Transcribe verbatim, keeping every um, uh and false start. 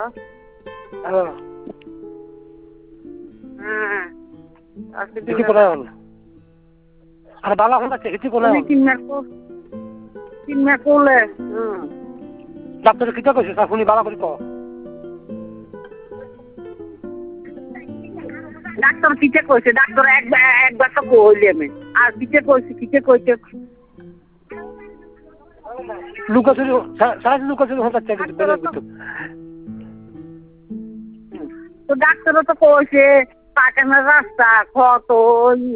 hello হ্যাঁ আজকে দেখি কোথায় হল আর বালা হল দেখি কোথায় হল তিন মাস তিন মাস করলে হুম ডাক্তার কিটা কইছে আপনি বালা করে কও ডাক্তার কিটা কইছে ডাক্তার একবার একবার তো কইলি আমি আর কিটা কইছে কিটা কইছে লুকাচুরি সারা লুকাচুরি হচ্ছে কিন্তু তো ডাক্তারও তো কইছে পাকানোর রাস্তা কত